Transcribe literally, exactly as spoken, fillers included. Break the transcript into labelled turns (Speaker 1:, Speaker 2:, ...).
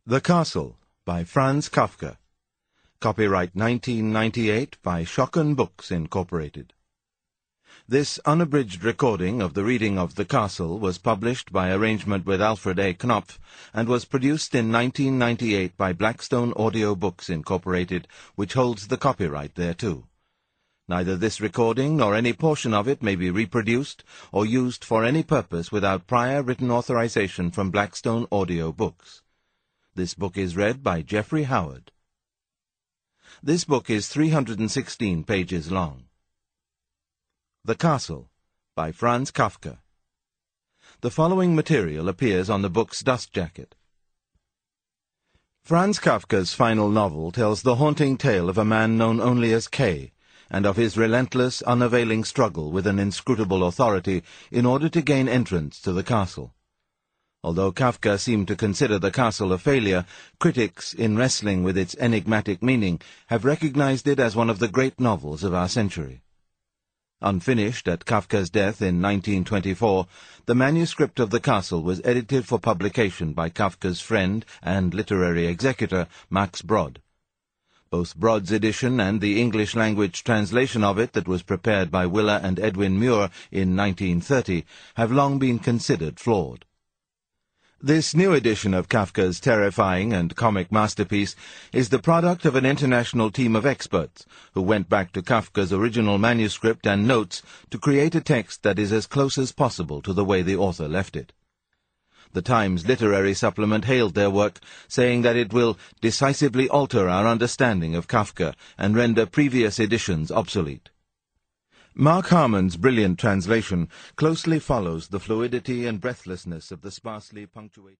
Speaker 1: The Castle by Franz Kafka. Copyright nineteen ninety-eight by Schocken Books, Incorporated. This unabridged recording of the reading of The Castle was published by arrangement with Alfred A. Knopf and was produced in nineteen ninety-eight by Blackstone Audio Books, Incorporated, which holds the copyright thereto. Neither this recording nor any portion of it may be reproduced or used for any purpose without prior written authorization from Blackstone Audio Books. This book is read by Jeffrey Howard. This book is three hundred sixteen pages long. The Castle by Franz Kafka. The following material appears on the book's dust jacket. Franz Kafka's final novel tells the haunting tale of a man known only as K, and of his relentless, unavailing struggle with an inscrutable authority in order to gain entrance to the castle. Although Kafka seemed to consider the castle a failure, critics, in wrestling with its enigmatic meaning, have recognized it as one of the great novels of our century. Unfinished at Kafka's death in nineteen twenty-four, the manuscript of The Castle was edited for publication by Kafka's friend and literary executor, Max Brod. Both Brod's edition and the English-language translation of it that was prepared by Willa and Edwin Muir in nineteen thirty have long been considered flawed. This new edition of Kafka's terrifying and comic masterpiece is the product of an international team of experts who went back to Kafka's original manuscript and notes to create a text that is as close as possible to the way the author left it. The Times Literary Supplement hailed their work, saying that it will decisively alter our understanding of Kafka and render previous editions obsolete. Mark Harmon's brilliant translation closely follows the fluidity and breathlessness of the sparsely punctuated